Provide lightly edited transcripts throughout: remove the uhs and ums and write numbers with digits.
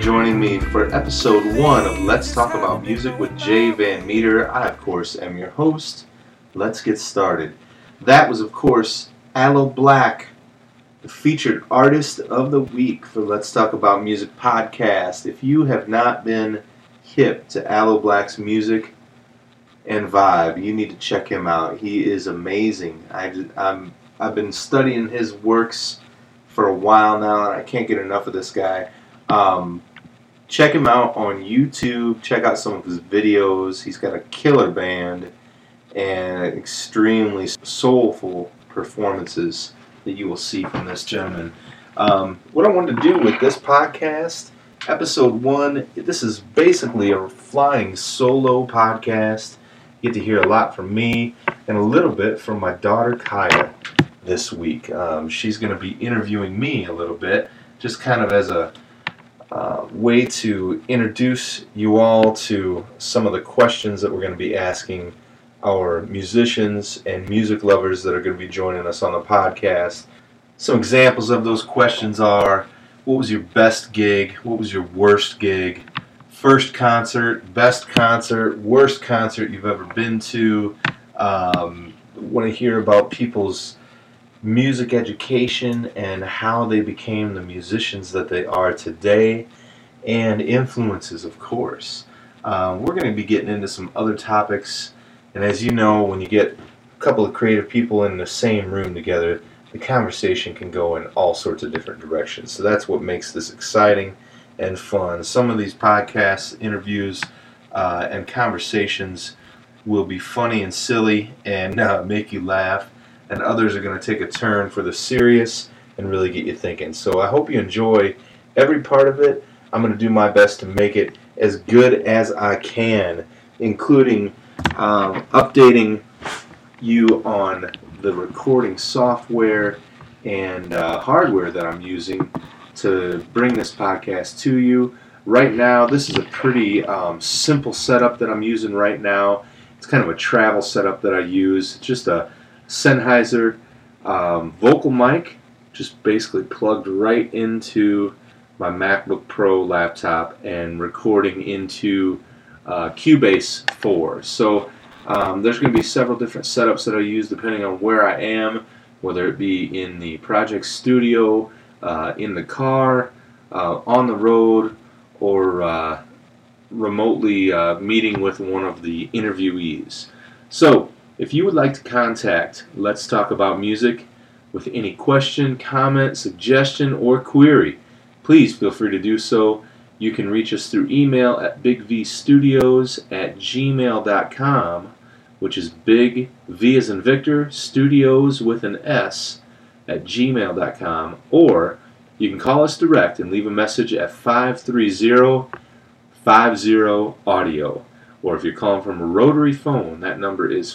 joining me for episode 1 of Let's Talk About Music with Jay Van Meter. I, of course, am your host. Let's get started. That was, of course, Aloe Blacc, the featured artist of the week for Let's Talk About Music podcast. If you have not been hip to Aloe Blacc's music and vibe, you need to check him out. He is amazing. I've been studying his works for a while now, and I can't get enough of this guy. Check him out on YouTube. Check out some of his videos. He's got a killer band and extremely soulful performances that you will see from this gentleman. What I wanted to do with this podcast, episode 1, this is basically a flying solo podcast. You get to hear a lot from me and a little bit from my daughter Kaya this week. She's going to be interviewing me a little bit, just kind of as a way to introduce you all to some of the questions that we're going to be asking our musicians and music lovers that are going to be joining us on the podcast. Some examples of those questions are: what was your best gig? What was your worst gig? First concert, best concert, worst concert you've ever been to? Want to hear about people's music education and how they became the musicians that they are today, and influences, of course. We're going to be getting into some other topics, and as you know, when you get a couple of creative people in the same room together, the conversation can go in all sorts of different directions. So that's what makes this exciting and fun. Some of these podcasts, interviews, and conversations will be funny and silly and make you laugh, and others are going to take a turn for the serious and really get you thinking. So I hope you enjoy every part of it. I'm going to do my best to make it as good as I can, including updating you on the recording software and hardware that I'm using to bring this podcast to you. Right now, this is a pretty simple setup that I'm using right now. It's kind of a travel setup that I use. It's just a Sennheiser vocal mic, just basically plugged right into my MacBook Pro laptop and recording into Cubase 4. So there's going to be several different setups that I use depending on where I am, whether it be in the project studio, in the car, on the road, or remotely meeting with one of the interviewees. So if you would like to contact Let's Talk About Music with any question, comment, suggestion, or query, please feel free to do so. You can reach us through email at bigvstudios@gmail.com, which is Big V as in Victor, Studios with an S at gmail.com, or you can call us direct and leave a message at 530-50-audio. Or if you're calling from a rotary phone, that number is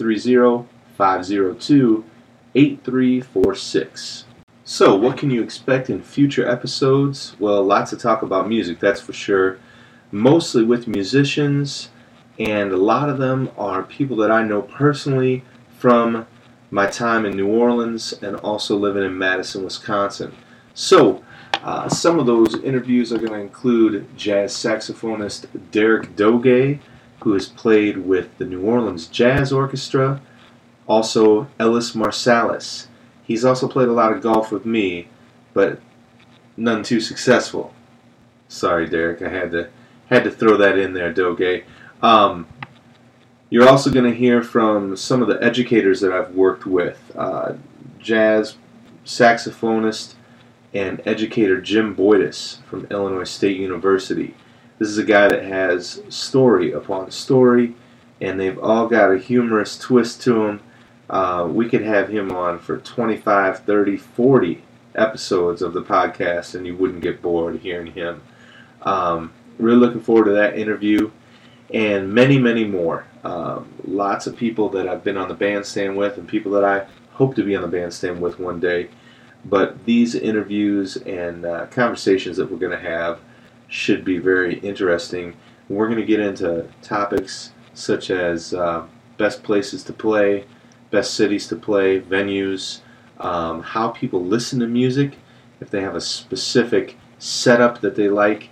530-502-8346. So, what can you expect in future episodes? Well, lots to talk about music, that's for sure. Mostly with musicians, and a lot of them are people that I know personally from my time in New Orleans and also living in Madison, Wisconsin. So, some of those interviews are going to include jazz saxophonist Derek Doge, who has played with the New Orleans Jazz Orchestra, also Ellis Marsalis. He's also played a lot of golf with me, but none too successful. Sorry, Derek, I had to throw that in there, Doge. You're also going to hear from some of the educators that I've worked with. Jazz saxophonist and educator Jim Boydis from Illinois State University. This is a guy that has story upon story, and they've all got a humorous twist to them. We could have him on for 25, 30, 40 episodes of the podcast, and you wouldn't get bored hearing him. Really looking forward to that interview, and many, many more. Lots of people that I've been on the bandstand with, and people that I hope to be on the bandstand with one day. But these interviews and conversations that we're going to have should be very interesting. We're going to get into topics such as best places to play, best cities to play, venues, how people listen to music, if they have a specific setup that they like,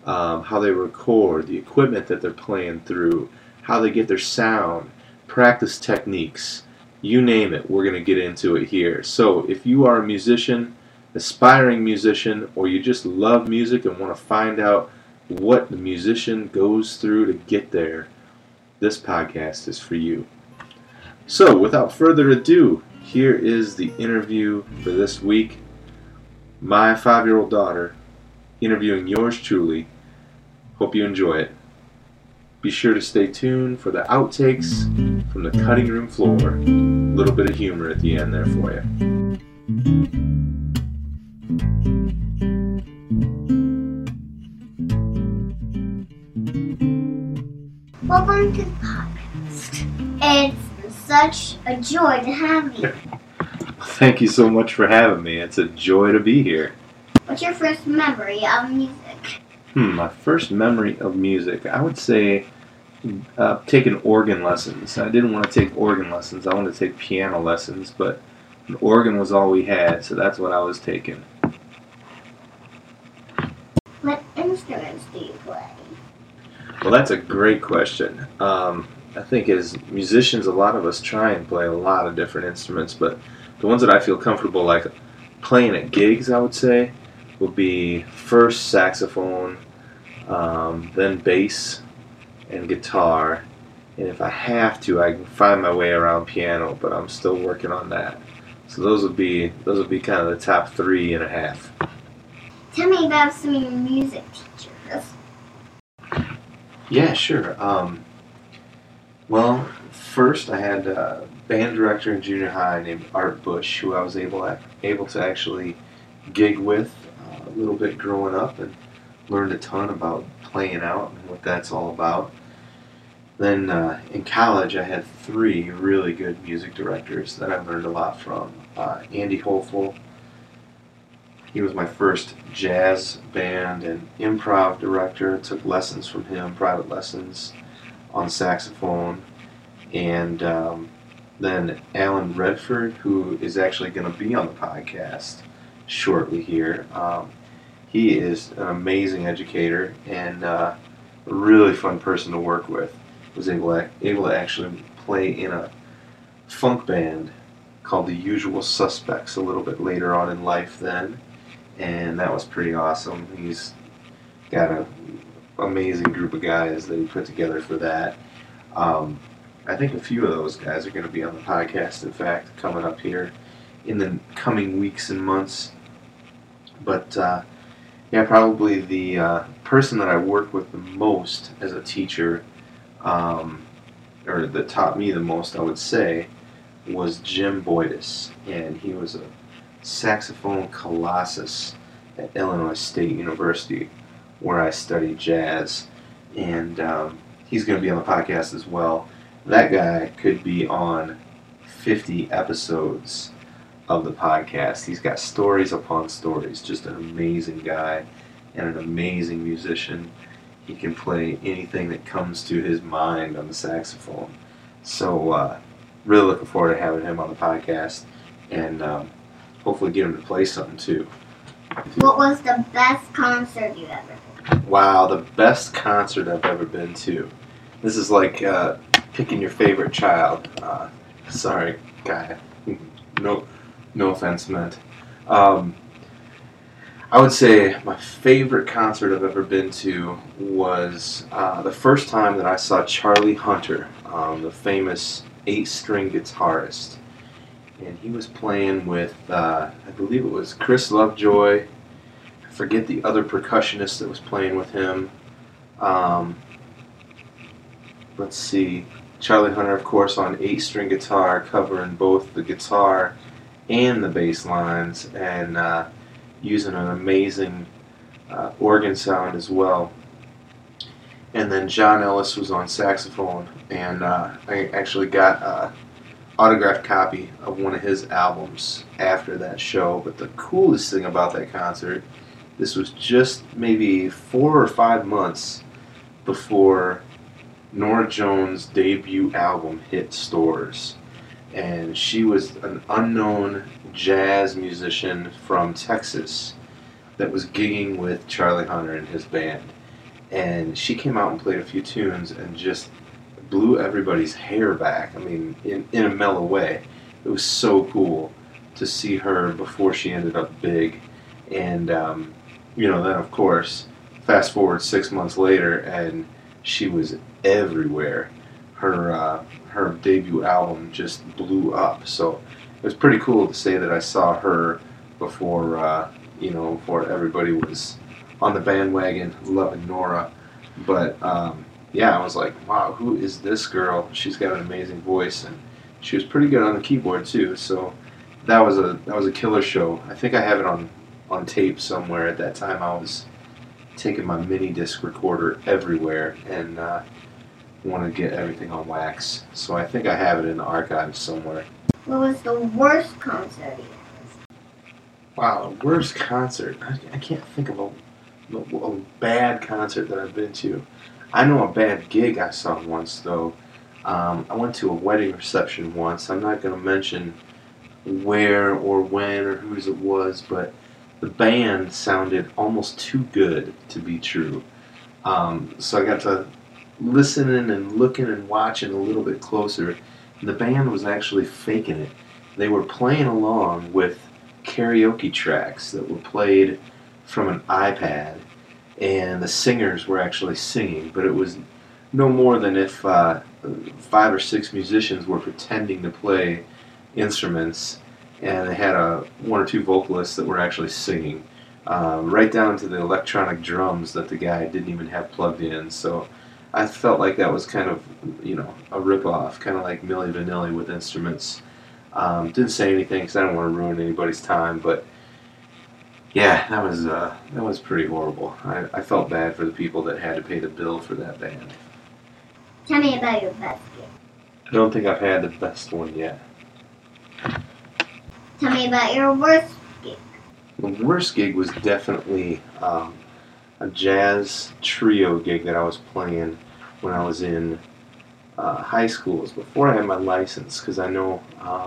how they record, the equipment that they're playing through, how they get their sound, practice techniques, you name it, we're going to get into it here. So if you are a musician, aspiring musician, or you just love music and want to find out what the musician goes through to get there, this podcast is for you. So without further ado, here is the interview for this week. My 5-year-old daughter interviewing yours truly. Hope you enjoy it. Be sure to stay tuned for the outtakes from the cutting room floor. A little bit of humor at the end there for you. Welcome to the podcast. It's such a joy to have you. Thank you so much for having me. It's a joy to be here. What's your first memory of music? My first memory of music, I would say taking organ lessons. I didn't want to take organ lessons. I wanted to take piano lessons, but an organ was all we had, so that's what I was taking. What instruments do you play? Well, that's a great question. I think as musicians, a lot of us try and play a lot of different instruments, but the ones that I feel comfortable like playing at gigs, I would say, would be first saxophone, then bass and guitar, and if I have to, I can find my way around piano, but I'm still working on that. So those would be kind of the top 3.5. Tell me about some of your music teachers. Yeah, sure. Well, first I had a band director in junior high named Art Bush, who I was able to actually gig with a little bit growing up, and learned a ton about playing out and what that's all about. Then in college I had 3 really good music directors that I learned a lot from. Andy Hofel, he was my first jazz band and improv director. Took lessons from him, private lessons on saxophone. And then Alan Redford, who is actually going to be on the podcast shortly here. He is an amazing educator and a really fun person to work with. Was able to actually play in a funk band called The Usual Suspects a little bit later on in life then, and that was pretty awesome. He's got an amazing group of guys that he put together for that. I think a few of those guys are going to be on the podcast, in fact, coming up here in the coming weeks and months. But yeah, probably the person that I work with the most as a teacher, or that taught me the most, I would say, was Jim Boydus, and he was a saxophone colossus at Illinois State University, where I studied jazz, and he's going to be on the podcast as well. That guy could be on 50 episodes of the podcast. He's got stories upon stories. Just an amazing guy and an amazing musician. He can play anything that comes to his mind on the saxophone. So really looking forward to having him on the podcast, and hopefully get him to play something too. What was the best concert you ever been to? Wow, the best concert I've ever been to. This is like picking your favorite child. Sorry, guy. No offense meant. I would say my favorite concert I've ever been to was the first time that I saw Charlie Hunter, the famous 8-string guitarist. And he was playing with, I believe it was Chris Lovejoy. I forget the other percussionist that was playing with him. Let's see. Charlie Hunter, of course, on 8-string guitar, covering both the guitar and the bass lines, and using an amazing organ sound as well. And then John Ellis was on saxophone, and I actually got an autographed copy of one of his albums after that show. But the coolest thing about that concert, this was just maybe 4 or 5 months before Norah Jones' debut album hit stores. And she was an unknown jazz musician from Texas that was gigging with Charlie Hunter and his band. and she came out and played a few tunes and just blew everybody's hair back. I mean, in a mellow way. It was so cool to see her before she ended up big. And, then of course, fast forward 6 months later, and she was everywhere. Her debut album just blew up. So it was pretty cool to say that I saw her before, before everybody was on the bandwagon loving Nora. But I was like, wow, who is this girl? She's got an amazing voice, and she was pretty good on the keyboard too. So that was a killer show. I think I have it on tape somewhere. At that time, I was taking my mini disc recorder everywhere and wanted to get everything on wax. So I think I have it in the archives somewhere. What was the worst concert you had? Wow, worst concert. I can't think of a bad concert that I've been to. I know a bad gig I saw once, though. I went to a wedding reception once. I'm not going to mention where or when or whose it was, but the band sounded almost too good to be true. So I got to listening and looking and watching a little bit closer. The band was actually faking it. They were playing along with karaoke tracks that were played from an iPad, and the singers were actually singing, but it was no more than if 5 or 6 musicians were pretending to play instruments, and they had 1 or 2 vocalists that were actually singing, right down to the electronic drums that the guy didn't even have plugged in. So I felt like that was kind of, a rip-off, kind of like Milli Vanilli with instruments. Didn't say anything because I don't want to ruin anybody's time, but yeah, that was pretty horrible. I felt bad for the people that had to pay the bill for that band. Tell me about your best gig. I don't think I've had the best one yet. Tell me about your worst gig. The worst gig was definitely a jazz trio gig that I was playing when I was in high school. It was before I had my license, because I know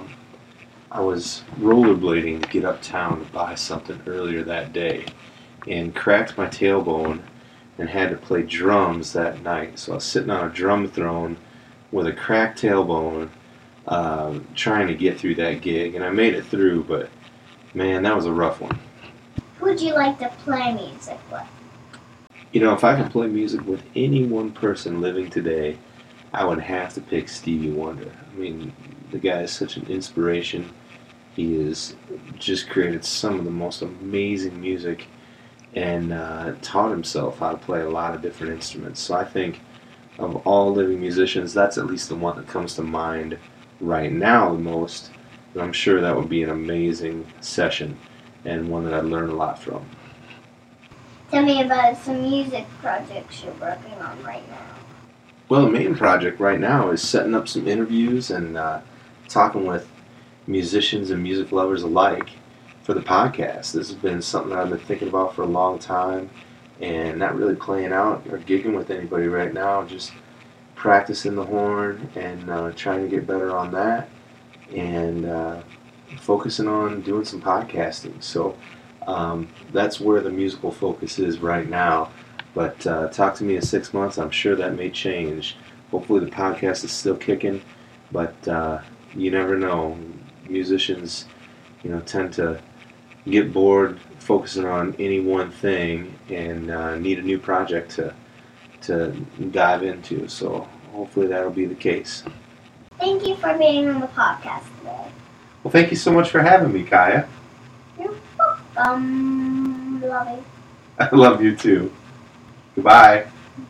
I was rollerblading to get uptown to buy something earlier that day and cracked my tailbone and had to play drums that night. So I was sitting on a drum throne with a cracked tailbone trying to get through that gig, and I made it through, but man, that was a rough one. Who would you like to play music with? If I could play music with any one person living today, I would have to pick Stevie Wonder. I mean, the guy is such an inspiration. He has just created some of the most amazing music and taught himself how to play a lot of different instruments. So I think of all living musicians, that's at least the one that comes to mind right now the most. And I'm sure that would be an amazing session and one that I'd learn a lot from. Tell me about some music projects you're working on right now. Well, the main project right now is setting up some interviews and talking with musicians and music lovers alike for the podcast. This has been something that I've been thinking about for a long time and not really playing out or gigging with anybody right now, just practicing the horn and trying to get better on that and focusing on doing some podcasting. So that's where the musical focus is right now. But talk to me in 6 months. I'm sure that may change. Hopefully the podcast is still kicking, but you never know. Musicians, tend to get bored focusing on any one thing and need a new project to dive into. So hopefully that'll be the case. Thank you for being on the podcast today. Well, thank you so much for having me, Kaya. You're welcome. Love you. I love you too. Goodbye.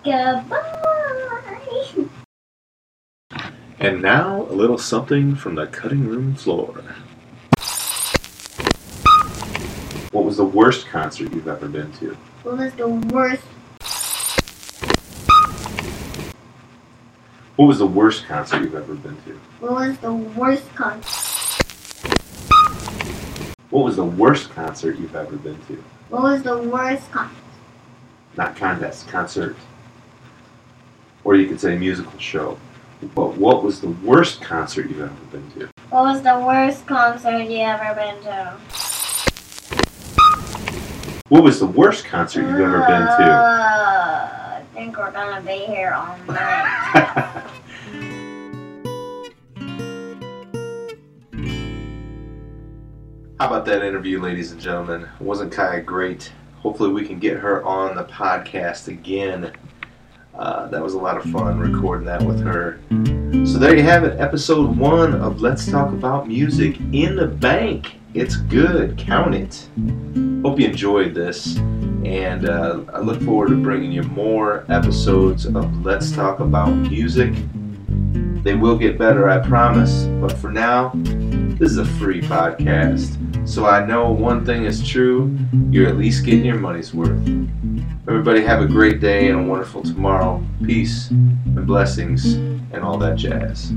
Goodbye. And now, a little something from the cutting room floor. What was the worst concert you've ever been to? What was the worst? What was the worst concert you've ever been to? What was the worst concert? What was the worst concert you've ever been to? What was the worst concert? Not contest, concert. Or you could say musical show. But what was the worst concert you've ever been to? What was the worst concert you ever been to? What was the worst concert you've ever been to? think we're gonna be here all night. How about that interview, ladies and gentlemen? Wasn't Kaya great? Hopefully we can get her on the podcast again. That was a lot of fun recording that with her. So there you have it, episode 1 of Let's Talk About Music in the Bank. It's good, count it. Hope you enjoyed this, and I look forward to bringing you more episodes of Let's Talk About Music. They will get better, I promise, but for now, this is a free podcast. So I know one thing is true, you're at least getting your money's worth. Everybody have a great day and a wonderful tomorrow. Peace and blessings and all that jazz.